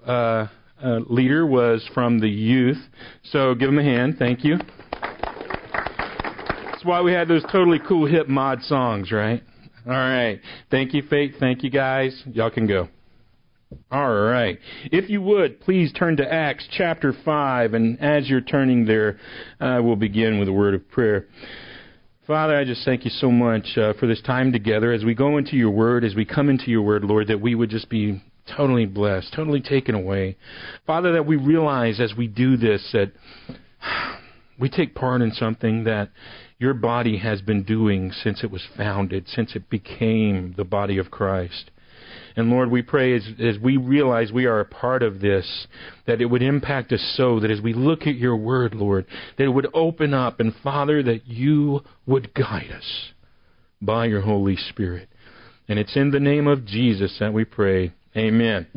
leader was from the youth. So give them a hand. Thank you. That's why we had those totally cool hip mod songs, right? All right. Thank you, Faith. Thank you, guys. Y'all can go. All right. If you would, please turn to Acts chapter 5. And as you're turning there, we'll begin with a word of prayer. Father, I just thank you so much for this time together as we go into your word, as we come into your word, Lord, that we would just be totally blessed, totally taken away. Father, that we realize as we do this that we take part in something that your body has been doing since it was founded, since it became the body of Christ. And Lord, we pray as we realize we are a part of this, that it would impact us so that as we look at your word, Lord, that it would open up, and Father, that you would guide us by your Holy Spirit. And it's in the name of Jesus that we pray. Amen.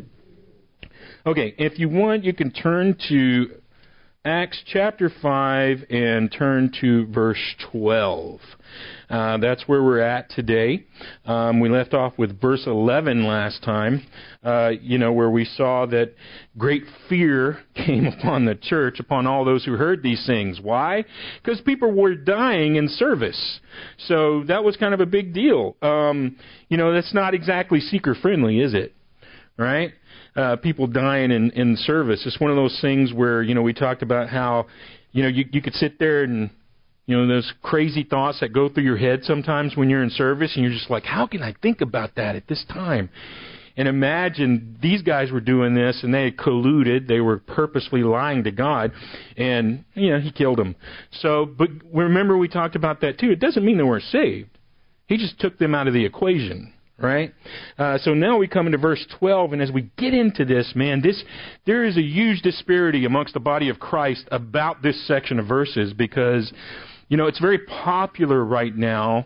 Okay, if you want, you can turn to Acts chapter 5 and turn to verse 12. That's where we're at today. We left off with verse 11 last time, where we saw that great fear came upon the church, upon all those who heard these things. Why? Because people were dying in service. So that was kind of a big deal. That's not exactly seeker-friendly, is it? Right? People dying in service. It's one of those things where, we talked about how, you could sit there and, those crazy thoughts that go through your head sometimes when you're in service, and you're just like, how can I think about that at this time? And imagine these guys were doing this, and they had colluded. They were purposely lying to God, and, he killed them. So, but remember we talked about that too. It doesn't mean they weren't saved. He just took them out of the equation. Right? So now we come into verse 12, and as we get into this, there is a huge disparity amongst the body of Christ about this section of verses because, it's very popular right now.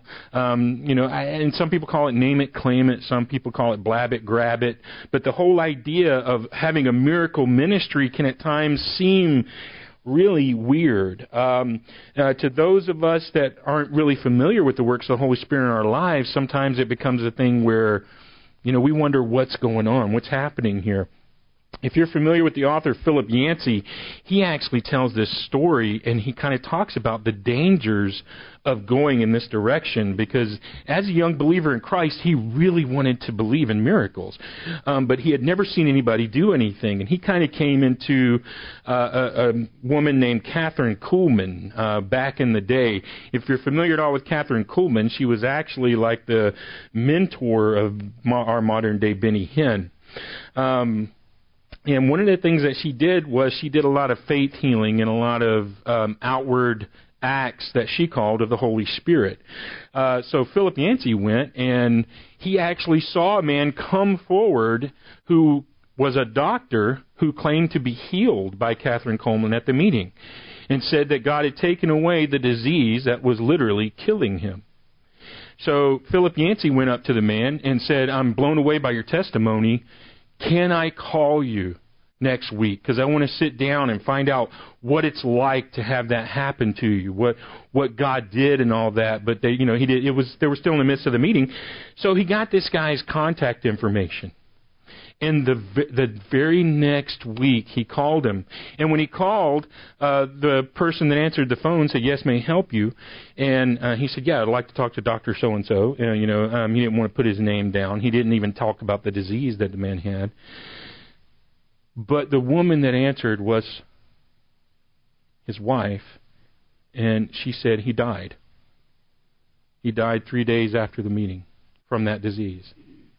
And some people call it name it, claim it. Some people call it blab it, grab it. But the whole idea of having a miracle ministry can at times seem really weird. To those of us that aren't really familiar with the works of the Holy Spirit in our lives, sometimes it becomes a thing where, we wonder what's going on, what's happening here. If you're familiar with the author Philip Yancey, he actually tells this story, and he kind of talks about the dangers of going in this direction, because as a young believer in Christ, he really wanted to believe in miracles, but he had never seen anybody do anything, and he kind of came into a woman named Catherine Kuhlman back in the day. If you're familiar at all with Catherine Kuhlman, she was actually like the mentor of our modern-day Benny Hinn. And one of the things that she did was she did a lot of faith healing and a lot of outward acts that she called of the Holy Spirit. So Philip Yancey went, and he actually saw a man come forward who was a doctor who claimed to be healed by Catherine Kuhlman at the meeting, and said that God had taken away the disease that was literally killing him. So Philip Yancey went up to the man and said, I'm blown away by your testimony. Can I call you next week? Because I want to sit down and find out what it's like to have that happen to you, what God did and all that. But they were still in the midst of the meeting. So he got this guy's contact information. And the very next week, he called him. And when he called, the person that answered the phone said, yes, may I help you? And he said, yeah, I'd like to talk to Dr. So-and-so. He didn't want to put his name down. He didn't even talk about the disease that the man had. But the woman that answered was his wife, and she said he died. He died 3 days after the meeting from that disease.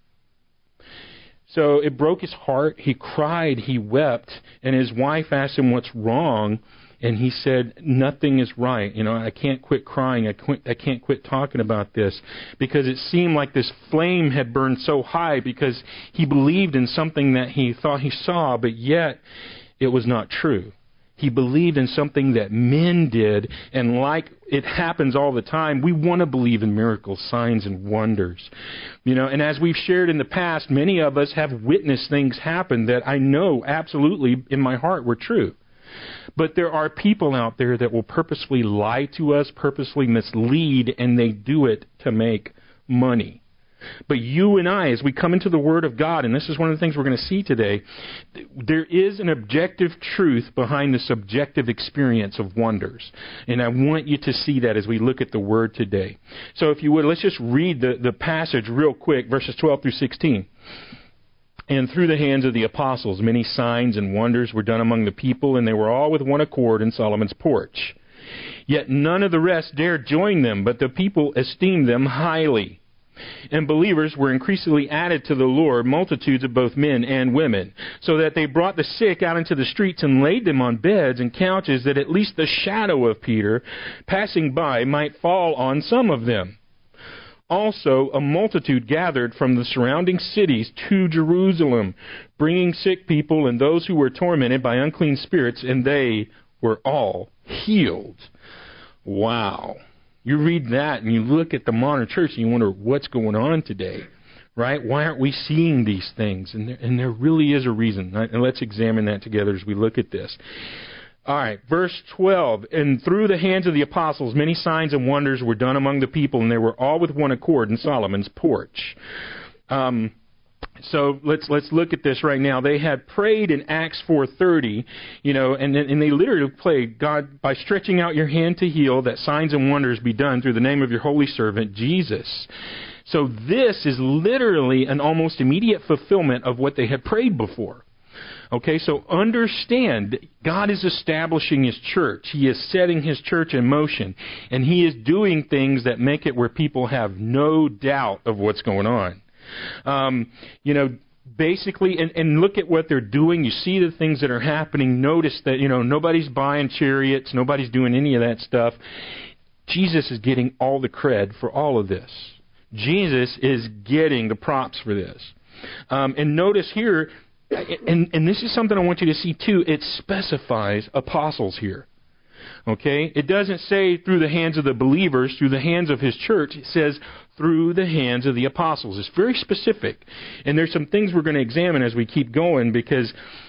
So it broke his heart. He cried. He wept. And his wife asked him what's wrong. And he said, nothing is right. I can't quit crying. I can't quit talking about this. Because it seemed like this flame had burned so high because he believed in something that he thought he saw, but yet it was not true. He believed in something that men did, and like it happens all the time, we want to believe in miracles, signs, and wonders. And as we've shared in the past, many of us have witnessed things happen that I know absolutely in my heart were true. But there are people out there that will purposely lie to us, purposely mislead, and they do it to make money. But you and I, as we come into the Word of God, and this is one of the things we're going to see today, there is an objective truth behind the subjective experience of wonders. And I want you to see that as we look at the Word today. So if you would, let's just read the passage real quick, verses 12 through 16. And through the hands of the apostles, many signs and wonders were done among the people, and they were all with one accord in Solomon's porch. Yet none of the rest dared join them, but the people esteemed them highly. And believers were increasingly added to the Lord, multitudes of both men and women, so that they brought the sick out into the streets and laid them on beds and couches, that at least the shadow of Peter, passing by, might fall on some of them. Also, a multitude gathered from the surrounding cities to Jerusalem, bringing sick people and those who were tormented by unclean spirits, and they were all healed. Wow. You read that and you look at the modern church and you wonder what's going on today, right? Why aren't we seeing these things? And there really is a reason. And let's examine that together as we look at this. All right, verse 12. And through the hands of the apostles, many signs and wonders were done among the people, and they were all with one accord in Solomon's porch. So let's look at this right now. They had prayed in Acts 4:30, and they literally prayed, God, by stretching out your hand to heal, that signs and wonders be done through the name of your holy servant, Jesus. So this is literally an almost immediate fulfillment of what they had prayed before. Okay, so understand, God is establishing His church. He is setting His church in motion, and He is doing things that make it where people have no doubt of what's going on. Basically, and look at what they're doing. You see the things that are happening. Notice that, nobody's buying chariots. Nobody's doing any of that stuff. Jesus is getting all the cred for all of this. Jesus is getting the props for this. And notice here, and this is something I want you to see too, it specifies apostles here. Okay? It doesn't say through the hands of the believers, through the hands of His church. It says through the hands of the apostles. It's very specific. And there's some things we're going to examine as we keep going, because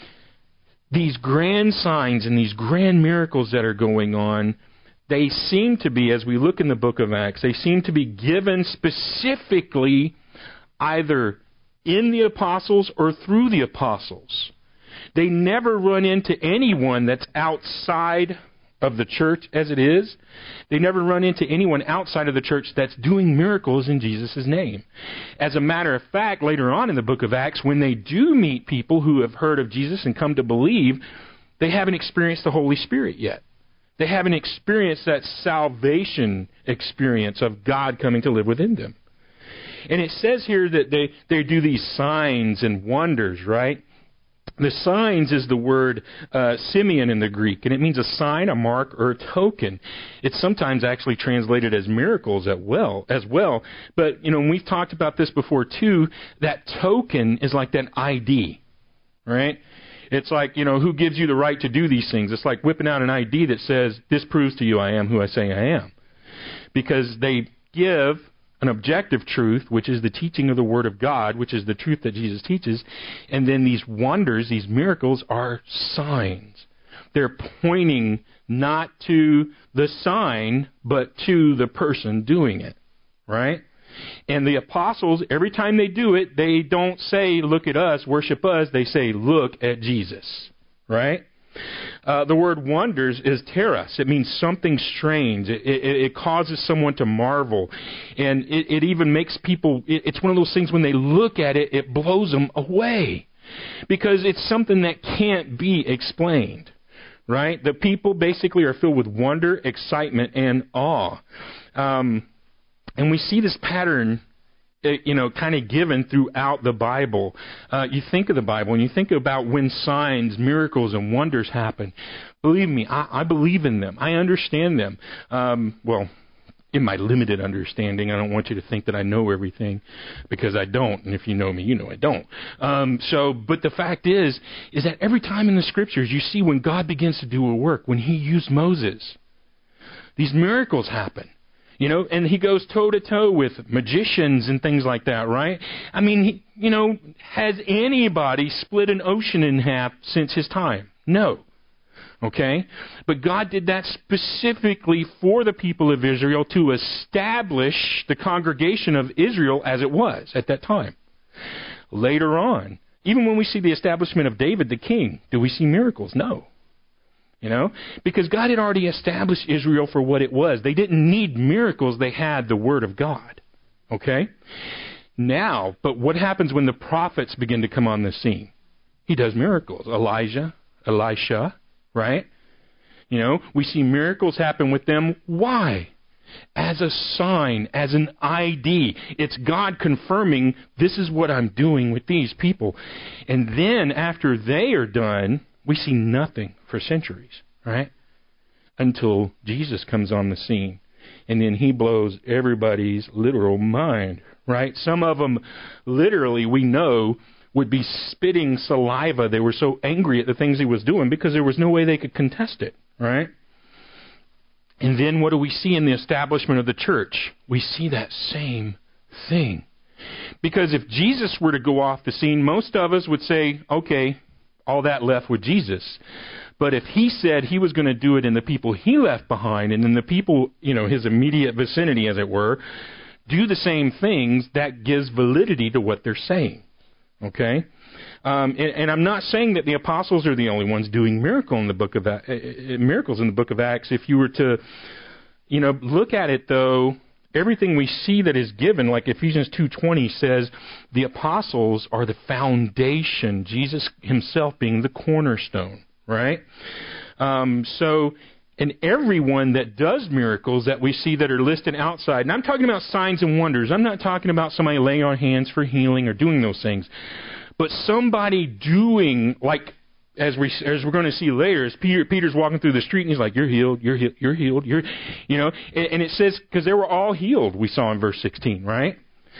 these grand signs and these grand miracles that are going on, they seem to be, as we look in the book of Acts, they seem to be given specifically either in the apostles or through the apostles. They never run into anyone that's outside of the church as it is. They never run into anyone outside of the church that's doing miracles in Jesus' name. As a matter of fact, later on in the book of Acts, when they do meet people who have heard of Jesus and come to believe, they haven't experienced the Holy Spirit yet. They haven't experienced that salvation experience of God coming to live within them. And it says here that they do these signs and wonders, right? The signs is the word Simeon in the Greek, and it means a sign, a mark, or a token. It's sometimes actually translated as miracles as well. But, we've talked about this before too, that token is like that ID, right? It's like, who gives you the right to do these things? It's like whipping out an ID that says, this proves to you I am who I say I am. Because they give an objective truth, which is the teaching of the Word of God, which is the truth that Jesus teaches, and then these wonders, these miracles, are signs. They're pointing not to the sign, but to the person doing it, right? And the apostles, every time they do it, they don't say, look at us, worship us. They say, look at Jesus, right? The word wonders is teras. It means something strange. It causes someone to marvel. And it even makes people, it's one of those things when they look at it, it blows them away. Because it's something that can't be explained, right? The people basically are filled with wonder, excitement, and awe. And we see this pattern, kind of given throughout the Bible. You think of the Bible and you think about when signs, miracles, and wonders happen. Believe me, I believe in them. I understand them. In my limited understanding, I don't want you to think that I know everything, because I don't. And if you know me, you know I don't. But the fact is that every time in the Scriptures you see when God begins to do a work, when He used Moses, these miracles happen. And He goes toe-to-toe with magicians and things like that, right? I mean, has anybody split an ocean in half since His time? No. Okay? But God did that specifically for the people of Israel to establish the congregation of Israel as it was at that time. Later on, even when we see the establishment of David the king, do we see miracles? No. Because God had already established Israel for what it was. They didn't need miracles. They had the Word of God. Okay? Now, but what happens when the prophets begin to come on the scene? He does miracles. Elijah, Elisha, right? We see miracles happen with them. Why? As a sign, as an ID. It's God confirming, this is what I'm doing with these people. And then after they are done, we see nothing for centuries, right? Until Jesus comes on the scene. And then he blows everybody's literal mind, right? Some of them, literally, we know, would be spitting saliva. They were so angry at the things he was doing because there was no way they could contest it, right? And then what do we see in the establishment of the church? We see that same thing. Because if Jesus were to go off the scene, most of us would say, okay, all that left with Jesus. But if he said he was going to do it in the people he left behind, and then the people, his immediate vicinity, as it were, do the same things, that gives validity to what they're saying. Okay? And I'm not saying that the apostles are the only ones doing miracles in the book of Acts. If you were to, look at it, though, everything we see that is given, like Ephesians 2:20 says, the apostles are the foundation, Jesus himself being the cornerstone, right? And everyone that does miracles that we see that are listed outside, and I'm talking about signs and wonders. I'm not talking about somebody laying on hands for healing or doing those things. But somebody doing, like, as we're going to see later, as Peter's walking through the street and he's like, you're healed, you're healed, and it says, because they were all healed, we saw in verse 16, right?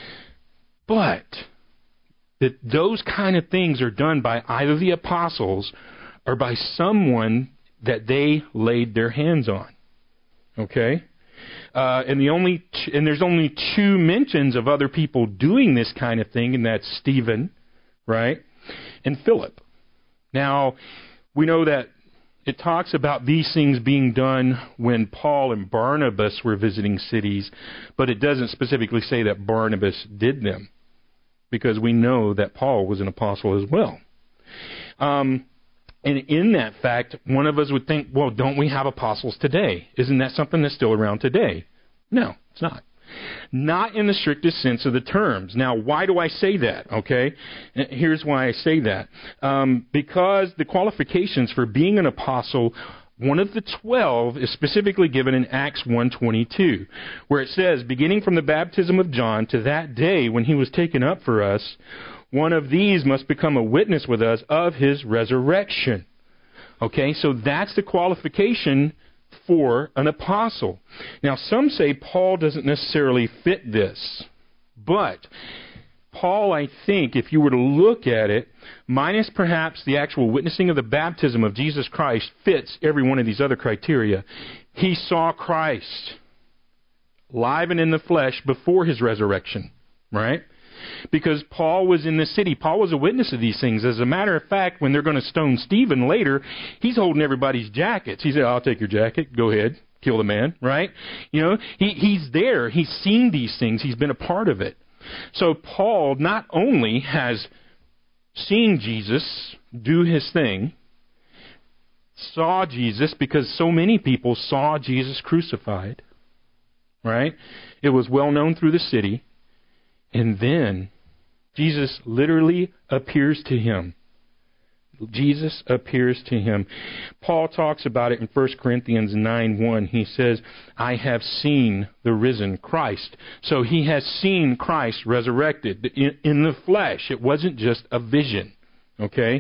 But that those kind of things are done by either the apostles or by someone that they laid their hands on. Okay? And there's only two mentions of other people doing this kind of thing, and that's Stephen, right, and Philip. Now, we know that it talks about these things being done when Paul and Barnabas were visiting cities, but it doesn't specifically say that Barnabas did them, because we know that Paul was an apostle as well. And in that fact, one of us would think, well, don't we have apostles today? Isn't that something that's still around today? No, it's not. Not in the strictest sense of the terms. Now, why do I say that? Okay, here's why I say that. Because the qualifications for being an apostle, one of the 12 is specifically given in Acts 1:22, where it says, beginning from the baptism of John to that day when he was taken up for us, one of these must become a witness with us of his resurrection. Okay, so that's the qualification for an apostle. Now, some say Paul doesn't necessarily fit this, but Paul, I think, if you were to look at it, minus perhaps the actual witnessing of the baptism of Jesus Christ, fits every one of these other criteria. He saw Christ live and in the flesh before his resurrection, right? Because Paul was in the city. Paul was a witness of these things. As a matter of fact, when they're going to stone Stephen later, he's holding everybody's jackets. He said, I'll take your jacket. Go ahead. Kill the man, right? He's there. He's seen these things. He's been a part of it. So Paul not only has seen Jesus do his thing, saw Jesus, because so many people saw Jesus crucified, right? It was well known through the city. And then Jesus literally appears to him. Jesus appears to him. Paul talks about it in 1 Corinthians 9:1. He says, I have seen the risen Christ. So he has seen Christ resurrected in the flesh. It wasn't just a vision. Okay?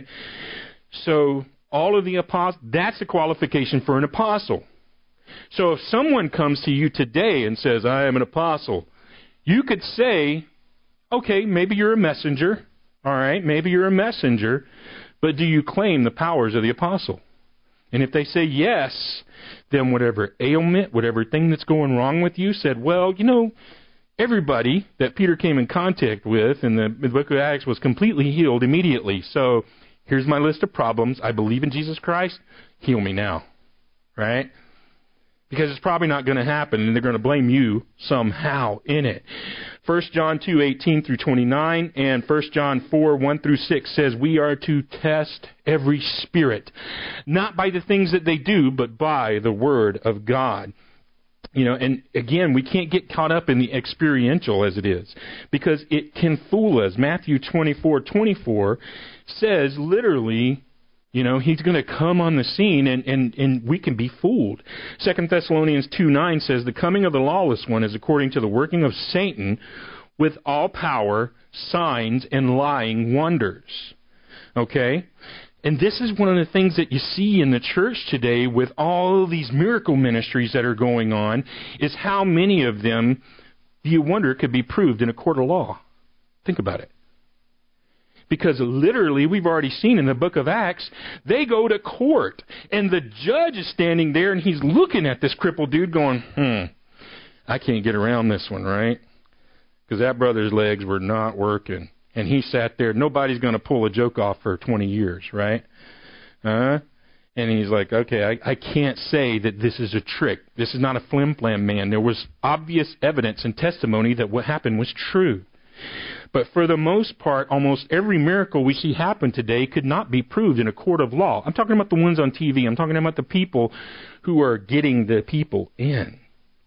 So all of the apostles, that's the qualification for an apostle. So if someone comes to you today and says, I am an apostle, you could say, okay, maybe you're a messenger. All right, maybe you're a messenger. But do you claim the powers of the apostle? And if they say yes, then whatever ailment, whatever thing that's going wrong with you, said, well, everybody that Peter came in contact with in the book of Acts was completely healed immediately. So Here's my list of problems. I believe in Jesus Christ. Heal me now. Right? Because it's probably not going to happen, and they're going to blame you somehow in it. 1 John 2:18 through 29 and 1 John 4:1 through 6 says we are to test every spirit, not by the things that they do, but by the Word of God. And again, we can't get caught up in the experiential as it is, because it can fool us. Matthew 24:24 says literally, he's going to come on the scene and we can be fooled. 2 Thessalonians 2:9 says, the coming of the lawless one is according to the working of Satan with all power, signs, and lying wonders. Okay? And this is one of the things that you see in the church today with all these miracle ministries that are going on, is how many of them, do you wonder, could be proved in a court of law? Think about it. Because literally, we've already seen in the book of Acts, they go to court, and the judge is standing there, and he's looking at this crippled dude going, I can't get around this one, right? Because that brother's legs were not working. And he sat there. Nobody's going to pull a joke off for 20 years, right? And he's like, okay, I can't say that this is a trick. This is not a flim-flam man. There was obvious evidence and testimony that what happened was true. But for the most part, almost every miracle we see happen today could not be proved in a court of law. I'm talking about the ones on TV. I'm talking about the people who are getting the people in.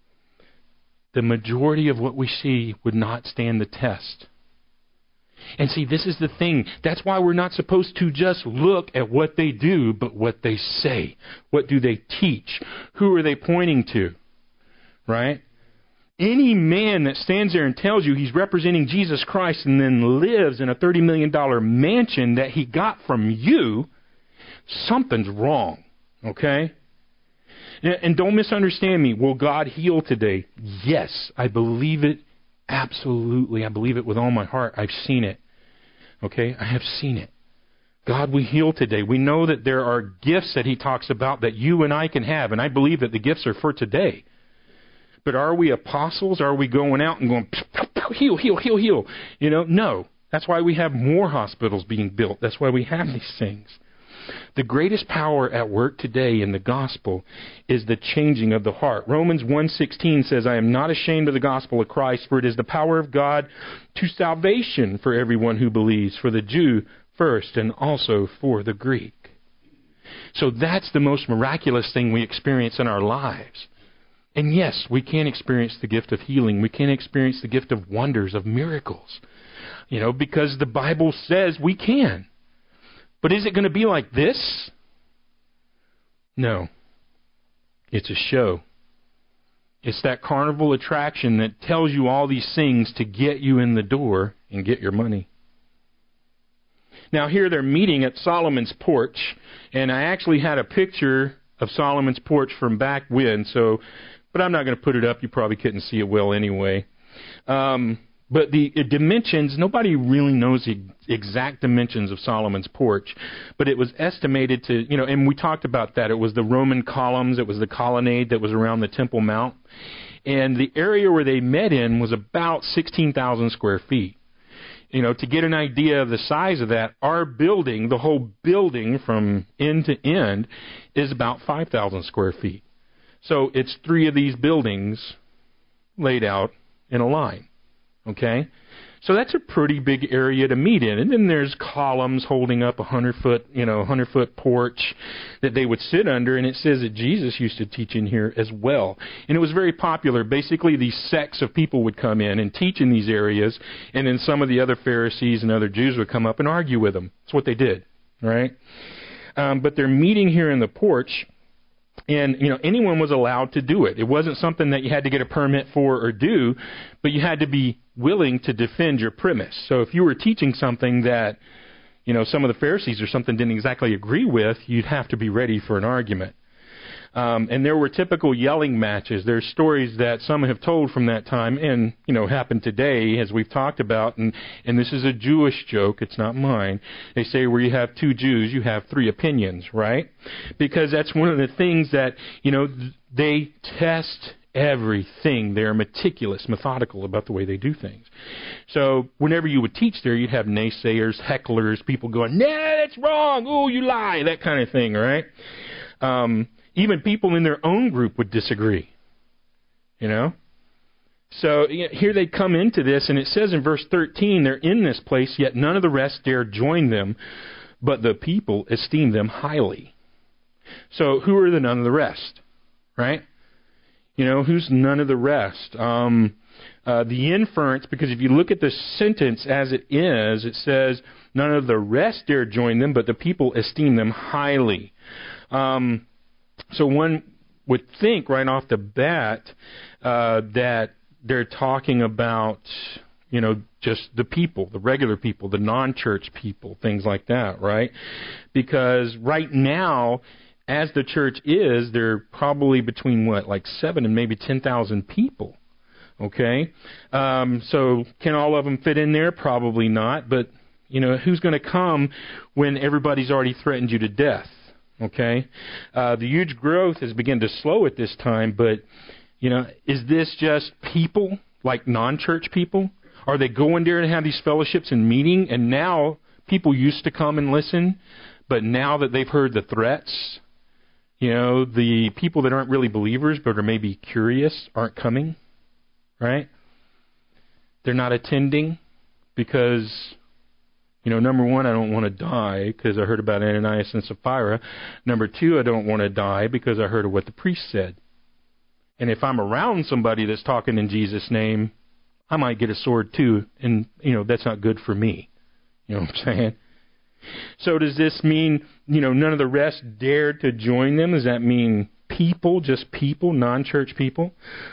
The majority of what we see would not stand the test. And see, this is the thing. That's why we're not supposed to just look at what they do, but what they say. What do they teach? Who are they pointing to? Right? Any man that stands there and tells you he's representing Jesus Christ and then lives in a $30 million mansion that he got from you, something's wrong. Okay? And don't misunderstand me. Will God heal today? Yes, I believe it. Absolutely. I believe it with all my heart. I've seen it. Okay? I have seen it. God, we heal today. We know that there are gifts that he talks about that you and I can have, and I believe that the gifts are for today. But are we apostles? Are we going out and going, heal, heal, heal, heal? No. That's why we have more hospitals being built. That's why we have these things. The greatest power at work today in the gospel is the changing of the heart. Romans 1:16 says, I am not ashamed of the gospel of Christ, for it is the power of God to salvation for everyone who believes, for the Jew first and also for the Greek. So that's the most miraculous thing we experience in our lives. And yes, we can experience the gift of healing. We can experience the gift of wonders, of miracles. Because the Bible says we can. But is it going to be like this? No. It's a show. It's that carnival attraction that tells you all these things to get you in the door and get your money. Now here they're meeting at Solomon's porch, and I actually had a picture of Solomon's porch from back when, but I'm not going to put it up. You probably couldn't see it well anyway. But the dimensions, nobody really knows the exact dimensions of Solomon's porch, but it was estimated to, and we talked about that. It was the Roman columns, it was the colonnade that was around the Temple Mount, and the area where they met in was about 16,000 square feet. To get an idea of the size of that, our building, the whole building from end to end, is about 5,000 square feet. So it's 3 of these buildings laid out in a line. Okay? So that's a pretty big area to meet in. And then there's columns holding up 100-foot porch that they would sit under. And it says that Jesus used to teach in here as well. And it was very popular. Basically, these sects of people would come in and teach in these areas. And then some of the other Pharisees and other Jews would come up and argue with them. That's what they did. Right? But they're meeting here in the porch. And, anyone was allowed to do it. It wasn't something that you had to get a permit for or do, but you had to be willing to defend your premise. So if you were teaching something that, some of the Pharisees or something didn't exactly agree with, you'd have to be ready for an argument. And there were typical yelling matches. There's stories that some have told from that time and, happened today, as we've talked about. And this is a Jewish joke. It's not mine. They say where you have 2 Jews, you have 3 opinions, right? Because that's one of the things that, they test everything. They're meticulous, methodical about the way they do things. So whenever you would teach there, you'd have naysayers, hecklers, people going, nah, that's wrong. Oh, you lie, that kind of thing, right? Even people in their own group would disagree, you know? So here they come into this, and it says in verse 13, they're in this place, yet none of the rest dare join them, but the people esteem them highly. So who are the none of the rest, right? You know, who's none of the rest? The inference, because if you look at the sentence as it is, it says, none of the rest dare join them, but the people esteem them highly. So one would think right off the bat that they're talking about, you know, just the people, the regular people, the non-church people, things like that, right? Because right now, as the church is, they're probably between, like 7 and maybe 10,000 people, okay? So can all of them fit in there? Probably not, but, you know, who's going to come when everybody's already threatened you to death, okay? The huge growth has begun to slow at this time, but, you know, is this just people, like non-church people? Are they going there to have these fellowships and meeting, and now people used to come and listen, but now that they've heard the threats, you know, the people that aren't really believers but are maybe curious aren't coming, right? They're not attending because, you know, number one, I don't want to die because I heard about Ananias and Sapphira. Number two, I don't want to die because I heard of what the priest said. And if I'm around somebody that's talking in Jesus' name, I might get a sword too, and, you know, that's not good for me. You know what I'm saying? So does this mean, you know, none of the rest dared to join them? Does that mean people, just people, non-church people?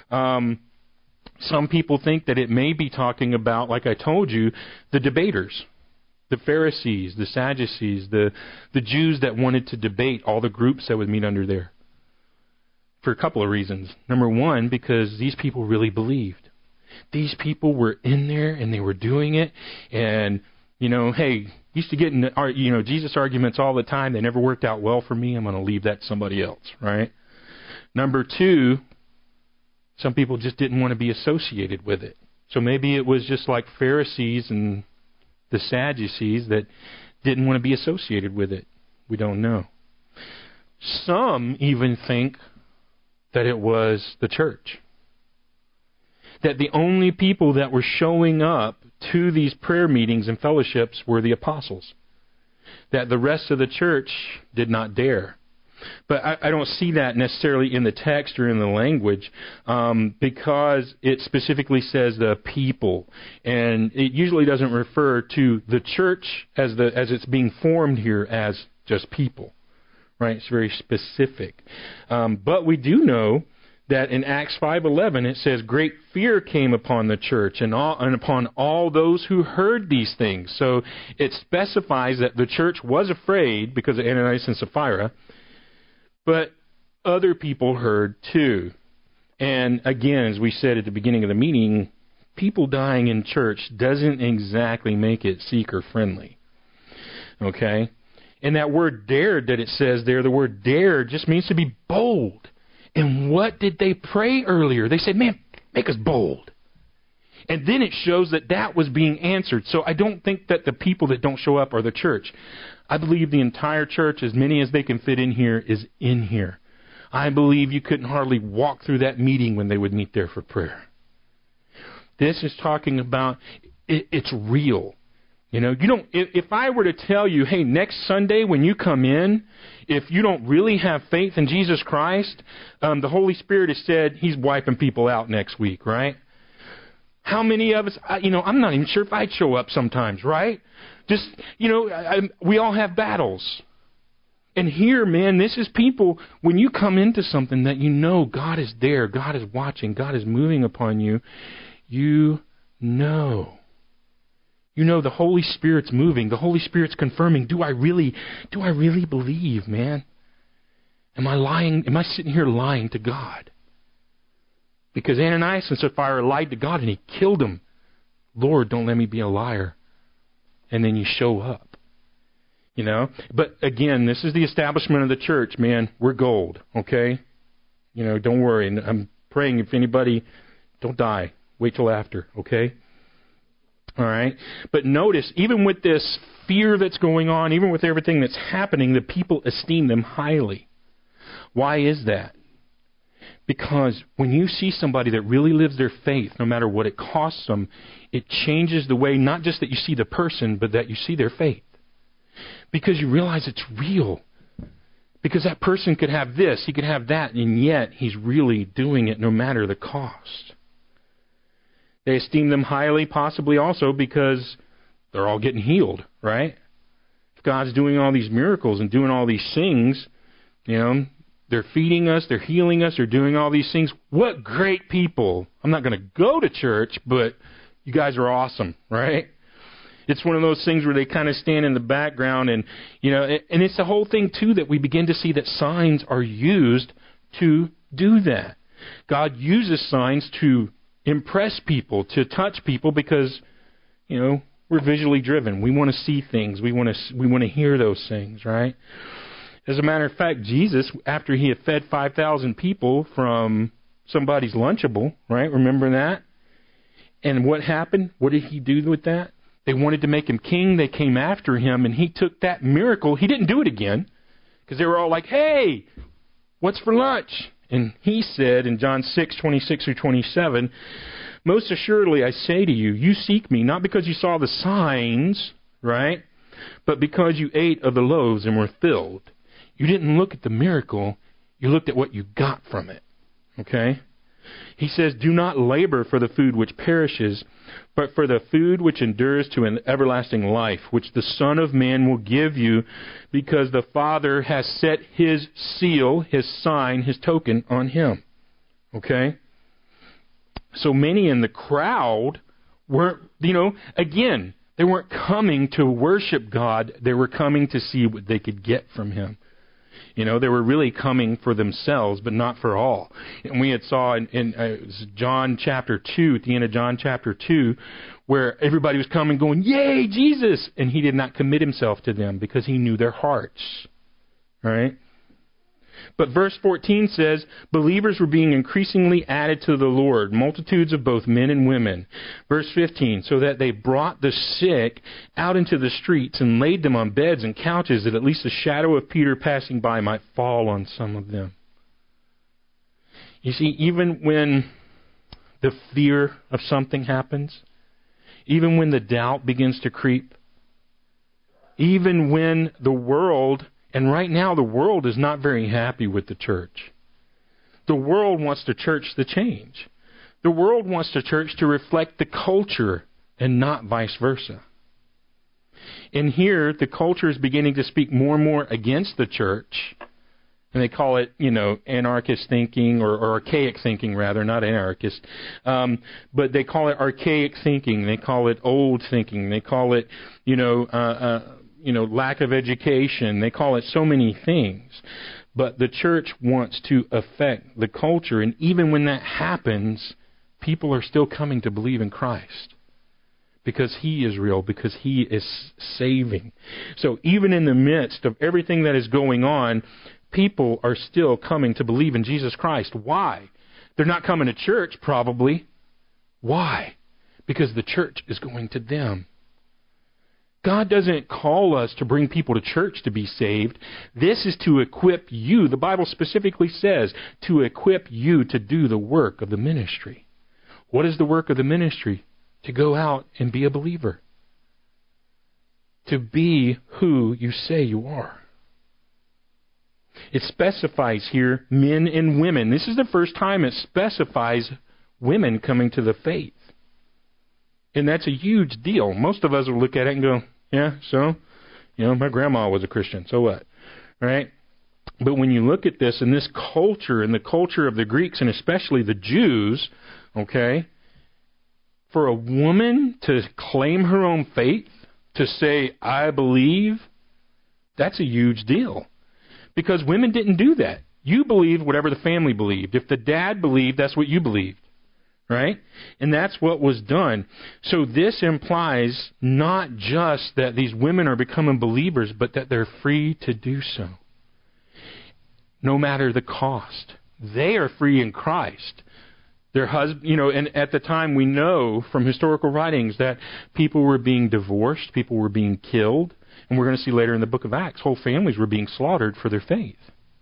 Some people think that it may be talking about, like I told you, the debaters, the Pharisees, the Sadducees, the Jews that wanted to debate, all the groups that would meet under there. For a couple of reasons. Number one, because these people really believed. These people were in there and they were doing it. And, you know, hey, used to get in, you know, Jesus arguments all the time. They never worked out well for me. I'm going to leave that to somebody else, right? Number two, some people just didn't want to be associated with it. So maybe it was just like Pharisees and the Sadducees that didn't want to be associated with it. We don't know. Some even think that it was the church. That the only people that were showing up to these prayer meetings and fellowships were the apostles. That the rest of the church did not dare. But I don't see that necessarily in the text or in the language because it specifically says the people. And it usually doesn't refer to the church as it's being formed here as just people. Right? It's very specific. But we do know that in Acts 5:11 it says, great fear came upon the church and upon all those who heard these things. So it specifies that the church was afraid because of Ananias and Sapphira, but other people heard too. And again, as we said at the beginning of the meeting, people dying in church doesn't exactly make it seeker-friendly. Okay? And that word dared that it says there, the word dare just means to be bold. And what did they pray earlier? They said, man, make us bold. And then it shows that that was being answered. So I don't think that the people that don't show up are the church. I believe the entire church, as many as they can fit in here, is in here. I believe you couldn't hardly walk through that meeting when they would meet there for prayer. This is talking about, it's real. You know, you don't. If I were to tell you, hey, next Sunday when you come in, if you don't really have faith in Jesus Christ, the Holy Spirit has said He's wiping people out next week, right? How many of us, I'm not even sure if I'd show up sometimes, right? Just, we all have battles. And here, man, this is people, when you come into something that you know God is there, God is watching, God is moving upon you, you know. You know the Holy Spirit's moving. The Holy Spirit's confirming. Do I really believe, man? Am I lying? Am I sitting here lying to God? Because Ananias and Sapphira lied to God and He killed him. Lord, don't let me be a liar. And then you show up. But again, this is the establishment of the church, man. We're gold, okay? Don't worry. I'm praying if anybody, don't die. Wait till after, okay? All right? But notice, even with this fear that's going on, even with everything that's happening, the people esteem them highly. Why is that? Because when you see somebody that really lives their faith, no matter what it costs them, it changes the way, not just that you see the person, but that you see their faith. Because you realize it's real. Because that person could have this, he could have that, and yet he's really doing it no matter the cost. They esteem them highly, possibly also because they're all getting healed, right? If God's doing all these miracles and doing all these things, they're feeding us, they're healing us, they're doing all these things. What great people. I'm not going to go to church, but you guys are awesome, right? It's one of those things where they kind of stand in the background and it's the whole thing, too, that we begin to see that signs are used to do that. God uses signs to impress people, to touch people because, we're visually driven. We want to see things. We want to hear those things, right? As a matter of fact, Jesus, after he had fed 5,000 people from somebody's Lunchable, right? Remember that? And what happened? What did he do with that? They wanted to make him king. They came after him, and he took that miracle. He didn't do it again because they were all like, hey, what's for lunch? And he said in John 6:26-27, most assuredly I say to you, you seek me not because you saw the signs, right? But because you ate of the loaves and were filled. You didn't look at the miracle. You looked at what you got from it. Okay? He says, do not labor for the food which perishes, but for the food which endures to an everlasting life, which the Son of Man will give you, because the Father has set his seal, his sign, his token on him. Okay? So many in the crowd weren't, again, they weren't coming to worship God. They were coming to see what they could get from him. They were really coming for themselves, but not for all. And we had saw in John chapter 2, at the end of John chapter 2, where everybody was coming going, yay, Jesus! And he did not commit himself to them because he knew their hearts. Right? But verse 14 says, believers were being increasingly added to the Lord, multitudes of both men and women. Verse 15, so that they brought the sick out into the streets and laid them on beds and couches, that at least the shadow of Peter passing by might fall on some of them. You see, even when the fear of something happens, even when the doubt begins to creep, even when the world... And right now, the world is not very happy with the church. The world wants the church to change. The world wants the church to reflect the culture and not vice versa. And here, the culture is beginning to speak more and more against the church. And they call it, anarchist thinking or archaic thinking, rather, not anarchist. But they call it archaic thinking. They call it old thinking. They call it, lack of education. They call it so many things. But the church wants to affect the culture. And even when that happens, people are still coming to believe in Christ. Because he is real. Because he is saving. So even in the midst of everything that is going on, people are still coming to believe in Jesus Christ. Why? They're not coming to church, probably. Why? Because the church is going to them. God doesn't call us to bring people to church to be saved. This is to equip you. The Bible specifically says to equip you to do the work of the ministry. What is the work of the ministry? To go out and be a believer. To be who you say you are. It specifies here men and women. This is the first time it specifies women coming to the faith. And that's a huge deal. Most of us will look at it and go, yeah, so, my grandma was a Christian, so what? Right? But when you look at this in this culture, in the culture of the Greeks and especially the Jews, okay, for a woman to claim her own faith, to say, I believe, that's a huge deal. Because women didn't do that. You believed whatever the family believed. If the dad believed, that's what you believed. Right? And that's what was done. So this implies not just that these women are becoming believers, but that they're free to do so. No matter the cost. They are free in Christ, Their husband, and at the time we know from historical writings that people were being divorced, people were being killed, and we're going to see later in the book of Acts, whole families were being slaughtered for their faith.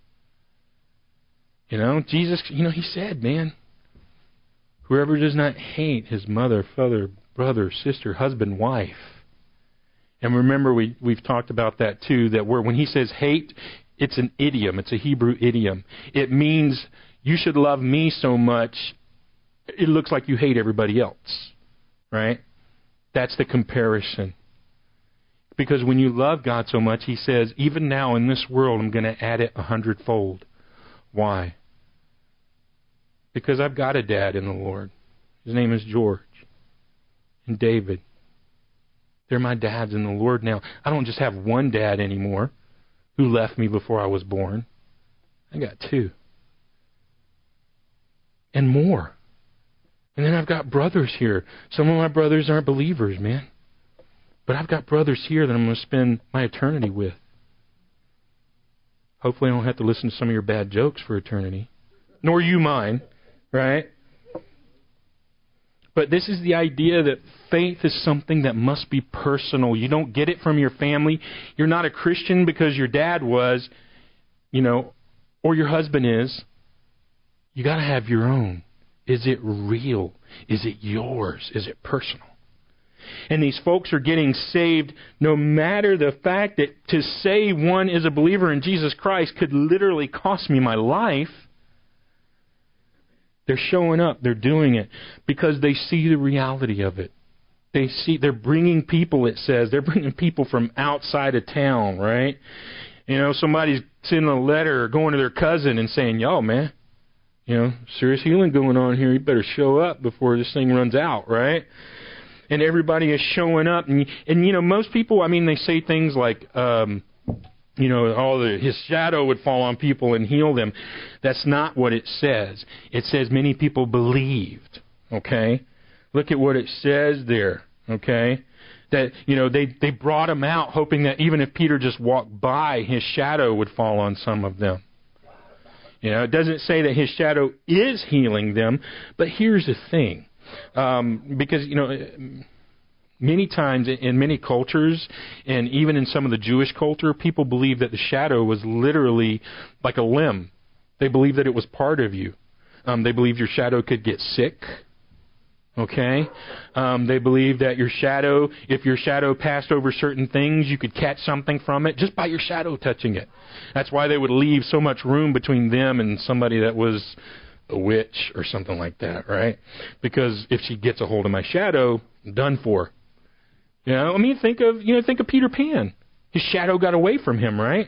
Jesus, he said, man, whoever does not hate his mother, father, brother, sister, husband, wife. And remember, we've talked about that too, that when he says hate, it's an idiom. It's a Hebrew idiom. It means you should love me so much, it looks like you hate everybody else, right? That's the comparison. Because when you love God so much, he says, even now in this world, I'm going to add it 100-fold. Why? Because I've got a dad in the Lord. His name is George and David. They're my dads in the Lord now. I don't just have one dad anymore who left me before I was born. I got two. And more. And then I've got brothers here. Some of my brothers aren't believers, man. But I've got brothers here that I'm going to spend my eternity with. Hopefully I don't have to listen to some of your bad jokes for eternity. Nor you mine, right? But this is the idea that faith is something that must be personal. You don't get it from your family. You're not a Christian because your dad was, or your husband is. You got to have your own. Is it real? Is it yours? Is it personal? And these folks are getting saved no matter the fact that to say one is a believer in Jesus Christ could literally cost me my life. They're showing up. They're doing it because they see the reality of it. They're bringing people, it says. They're bringing people from outside of town, right? Somebody's sending a letter or going to their cousin and saying, yo, man, serious healing going on here. You better show up before this thing runs out, right? And everybody is showing up. And most people, they say things like, his shadow would fall on people and heal them. That's not what it says. It says many people believed, okay? Look at what it says there, okay? That, they brought him out hoping that even if Peter just walked by, his shadow would fall on some of them. It doesn't say that his shadow is healing them, but here's the thing. Because, many times in many cultures, and even in some of the Jewish culture, people believe that the shadow was literally like a limb. They believe that it was part of you. They believe your shadow could get sick. Okay? They believe that if your shadow passed over certain things, you could catch something from it just by your shadow touching it. That's why they would leave so much room between them and somebody that was a witch or something like that, right? Because if she gets a hold of my shadow, I'm done for. Think of Peter Pan. His shadow got away from him, right?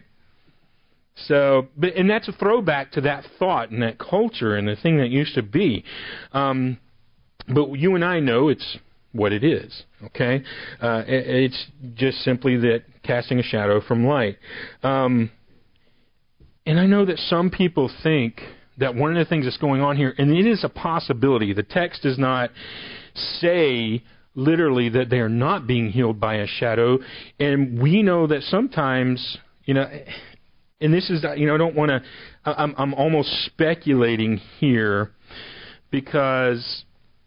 So, and that's a throwback to that thought and that culture and the thing that used to be. But you and I know it's what it is, okay? It's just simply that casting a shadow from light. And I know that some people think that one of the things that's going on here, and it is a possibility, the text does not say literally that they are not being healed by a shadow, and we know that sometimes, and this is, I don't want to, I'm almost speculating here, because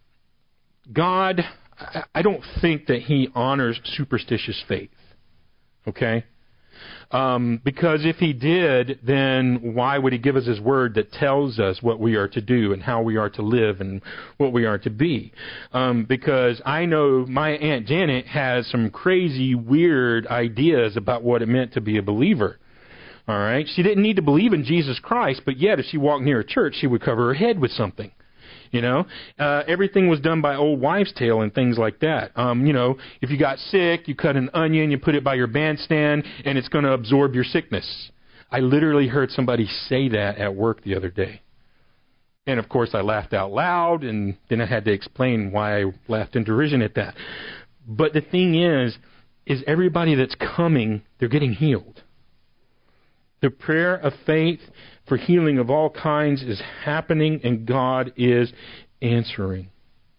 God, I don't think that He honors superstitious faith, okay? Because if He did, then why would He give us His Word that tells us what we are to do and how we are to live and what we are to be? Because I know my Aunt Janet has some crazy, weird ideas about what it meant to be a believer. All right? She didn't need to believe in Jesus Christ, but yet if she walked near a church, she would cover her head with something. Everything was done by old wives' tale and things like that. If you got sick, you cut an onion, you put it by your bandstand, and it's going to absorb your sickness. I literally heard somebody say that at work the other day. And, of course, I laughed out loud, and then I had to explain why I laughed in derision at that. But the thing is everybody that's coming, they're getting healed. The prayer of faith for healing of all kinds is happening, and God is answering.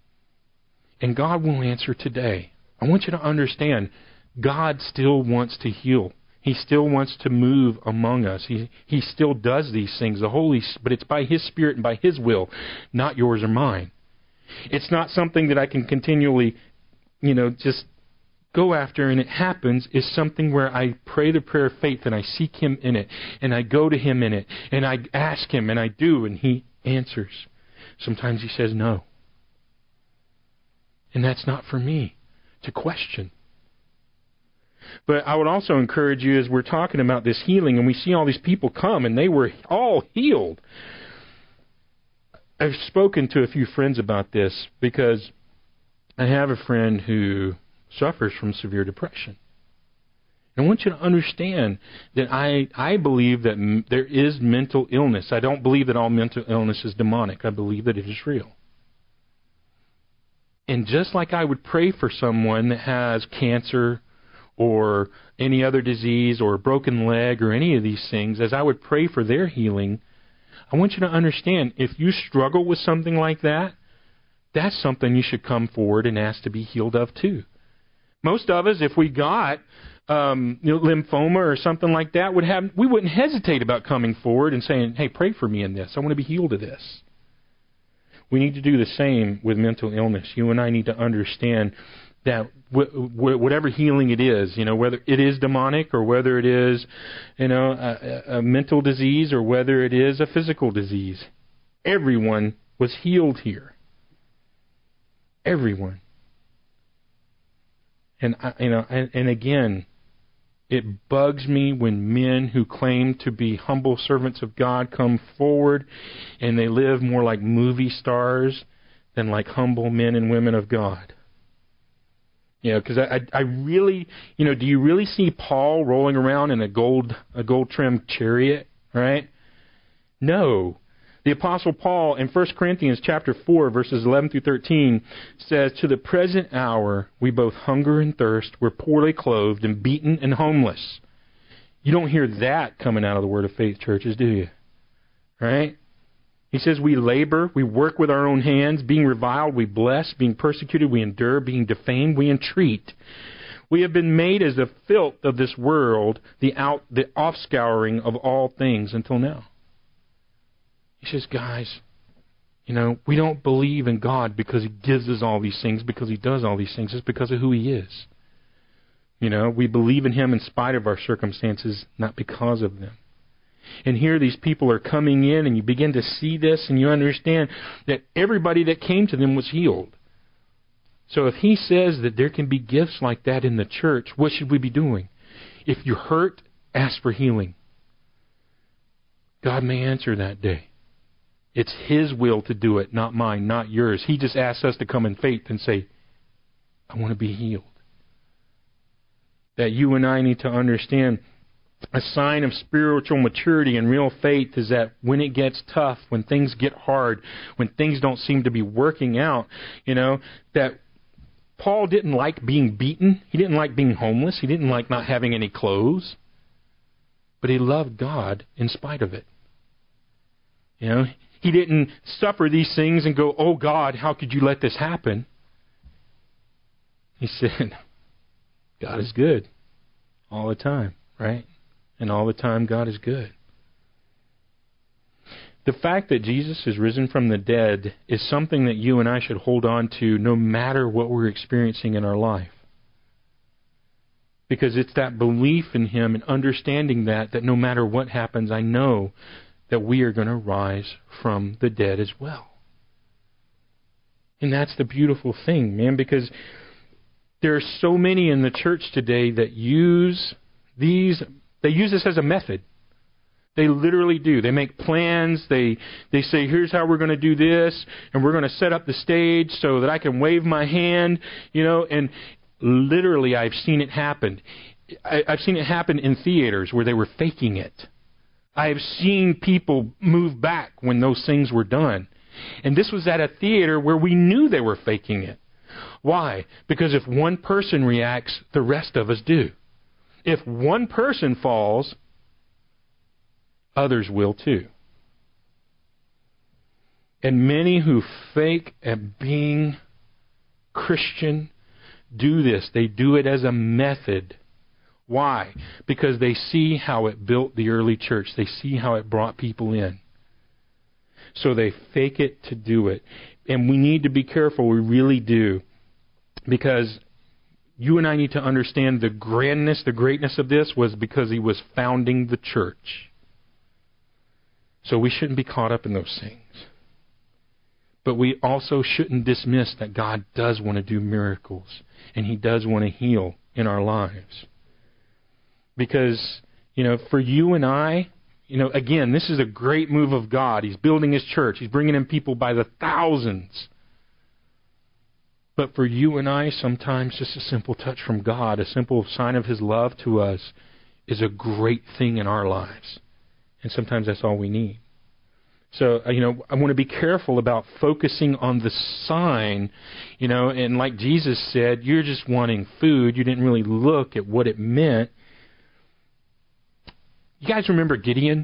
And God will answer today. I want you to understand, God still wants to heal. He still wants to move among us. He still does these things. But it's by His Spirit and by His will, not yours or mine. It's not something that I can continually, just go after and it happens. It's something where I pray the prayer of faith and I seek Him in it and I go to Him in it and I ask Him and I do and He answers. Sometimes He says no. And that's not for me to question. But I would also encourage you, as we're talking about this healing, and we see all these people come, and they were all healed. I've spoken to a few friends about this because I have a friend who suffers from severe depression. And I want you to understand that I believe that there is mental illness. I don't believe that all mental illness is demonic. I believe that it is real. And just like I would pray for someone that has cancer or any other disease or a broken leg or any of these things, as I would pray for their healing, I want you to understand, if you struggle with something like that, that's something you should come forward and ask to be healed of too. Most of us, if we got lymphoma or something like that, we wouldn't hesitate about coming forward and saying, hey, pray for me in this. I want to be healed of this. We need to do the same with mental illness. You and I need to understand that whatever healing it is, whether it is demonic or whether it is, a mental disease or whether it is a physical disease, everyone was healed here. Everyone. And again, it bugs me when men who claim to be humble servants of God come forward and they live more like movie stars than like humble men and women of God. Because I really, do you really see Paul rolling around in a gold-trimmed chariot, right? No. The Apostle Paul in 1 Corinthians chapter 4, verses 11 through 13 says, to the present hour we both hunger and thirst, we're poorly clothed and beaten and homeless. You don't hear that coming out of the Word of Faith churches, do you? Right? He says we labor, we work with our own hands, being reviled, we bless, being persecuted, we endure, being defamed, we entreat. We have been made as the filth of this world, the offscouring of all things until now. He says, guys, we don't believe in God because He gives us all these things, because He does all these things. It's because of who He is. We believe in Him in spite of our circumstances, not because of them. And here these people are coming in, and you begin to see this, and you understand that everybody that came to them was healed. So if He says that there can be gifts like that in the church, what should we be doing? If you're hurt, ask for healing. God may answer that day. It's His will to do it, not mine, not yours. He just asks us to come in faith and say, I want to be healed. That you and I need to understand a sign of spiritual maturity and real faith is that when it gets tough, when things get hard, when things don't seem to be working out, that Paul didn't like being beaten. He didn't like being homeless. He didn't like not having any clothes. But he loved God in spite of it. He didn't suffer these things and go, oh God, how could you let this happen? He said, God is good all the time, right? And all the time God is good. The fact that Jesus is risen from the dead is something that you and I should hold on to no matter what we're experiencing in our life. Because it's that belief in Him and understanding that no matter what happens, I know that we are going to rise from the dead as well. And that's the beautiful thing, man, because there are so many in the church today that use this as a method. They literally do. They make plans. They say, here's how we're going to do this, and we're going to set up the stage so that I can wave my hand, and literally I've seen it happen. I've seen it happen in theaters where they were faking it. I have seen people move back when those things were done. And this was at a theater where we knew they were faking it. Why? Because if one person reacts, the rest of us do. If one person falls, others will too. And many who fake at being Christian do this. They do it as a method. Why? Because they see how it built the early church. They see how it brought people in. So they fake it to do it. And we need to be careful. We really do. Because you and I need to understand the grandness, the greatness of this was because he was founding the church. So we shouldn't be caught up in those things. But we also shouldn't dismiss that God does want to do miracles. And he does want to heal in our lives. Because, for you and I, again, this is a great move of God. He's building his church. He's bringing in people by the thousands. But for you and I, sometimes just a simple touch from God, a simple sign of his love to us, is a great thing in our lives. And sometimes that's all we need. So, I want to be careful about focusing on the sign, and like Jesus said, you're just wanting food. You didn't really look at what it meant. You guys remember Gideon?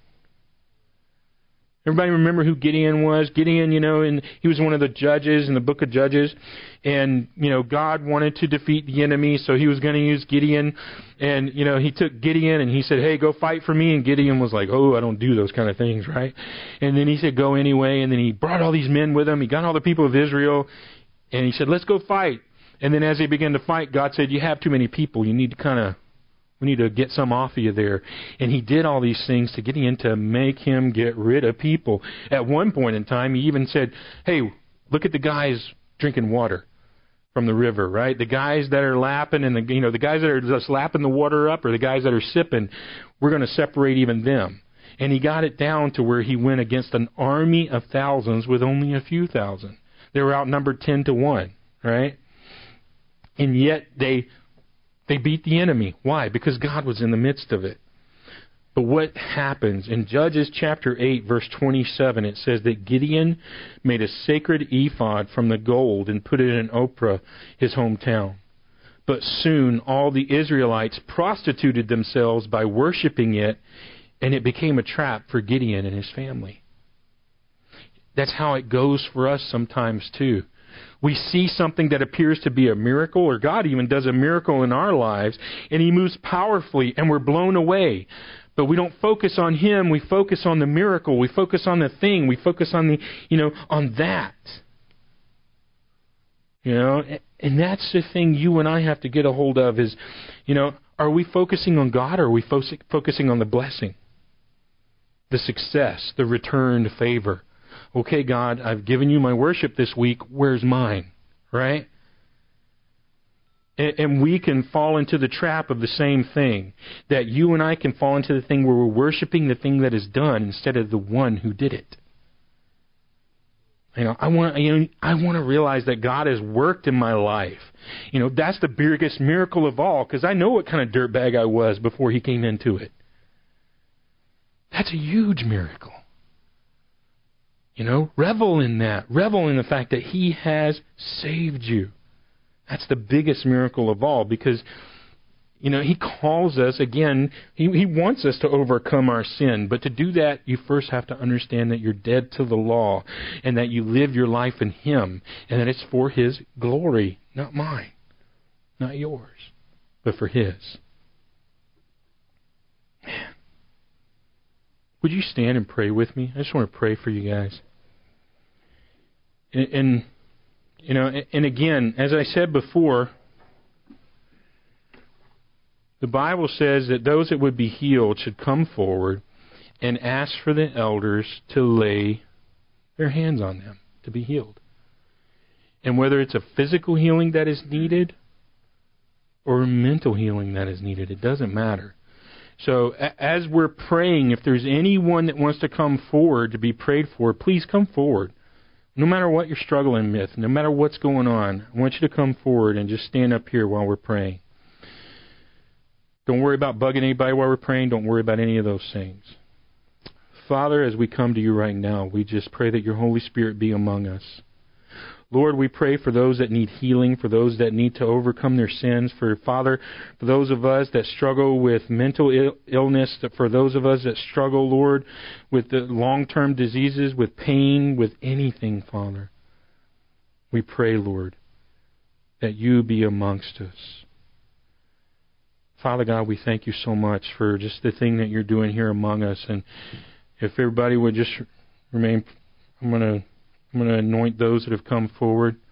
Everybody remember who Gideon was? Gideon, and he was one of the judges in the book of Judges. And, God wanted to defeat the enemy, so he was going to use Gideon. And, he took Gideon and he said, hey, go fight for me. And Gideon was like, oh, I don't do those kind of things, right? And then he said, go anyway. And then he brought all these men with him. He got all the people of Israel. And he said, let's go fight. And then as they began to fight, God said, you have too many people. You need to we need to get some off of you there. And he did all these things to Gideon to make him get rid of people. At one point in time, he even said, hey, look at the guys drinking water from the river, right? The guys that are lapping and the guys that are just lapping the water up, or the guys that are sipping, we're going to separate even them. And he got it down to where he went against an army of thousands with only a few thousand. They were outnumbered 10-1, right? And yet they beat the enemy. Why? Because God was in the midst of it. But what happens? In Judges chapter 8, verse 27, it says that Gideon made a sacred ephod from the gold and put it in Ophrah, his hometown. But soon all the Israelites prostituted themselves by worshiping it, and it became a trap for Gideon and his family. That's how it goes for us sometimes too. We see something that appears to be a miracle, or God even does a miracle in our lives, and he moves powerfully, and we're blown away. But we don't focus on him. We focus on the miracle. We focus on the thing. We focus on on that. And that's the thing you and I have to get a hold of is, are we focusing on God, or are we focusing on the blessing, the success, the returned favor? Okay, God, I've given you my worship this week. Where's mine? Right? And we can fall into the trap of the same thing. That you and I can fall into the thing where we're worshiping the thing that is done instead of the one who did it. I want to realize that God has worked in my life. That's the biggest miracle of all, because I know what kind of dirtbag I was before he came into it. That's a huge miracle. Revel in that. Revel in the fact that he has saved you. That's the biggest miracle of all, because, he calls us, again, he wants us to overcome our sin. But to do that, you first have to understand that you're dead to the law, and that you live your life in him, and that it's for his glory, not mine, not yours, but for his. Man. Would you stand and pray with me? I just want to pray for you guys. And again, as I said before, the Bible says that those that would be healed should come forward and ask for the elders to lay their hands on them to be healed. And whether it's a physical healing that is needed or a mental healing that is needed, it doesn't matter. So as we're praying, if there's anyone that wants to come forward to be prayed for, please come forward. No matter what you're struggling with, no matter what's going on, I want you to come forward and just stand up here while we're praying. Don't worry about bugging anybody while we're praying. Don't worry about any of those things. Father, as we come to you right now, we just pray that your Holy Spirit be among us. Lord, we pray for those that need healing, for those that need to overcome their sins, for those of us that struggle with mental illness, for those of us that struggle, Lord, with the long-term diseases, with pain, with anything, Father. We pray, Lord, that you be amongst us. Father God, we thank you so much for just the thing that you're doing here among us. And if everybody would just remain, I'm going to anoint those that have come forward.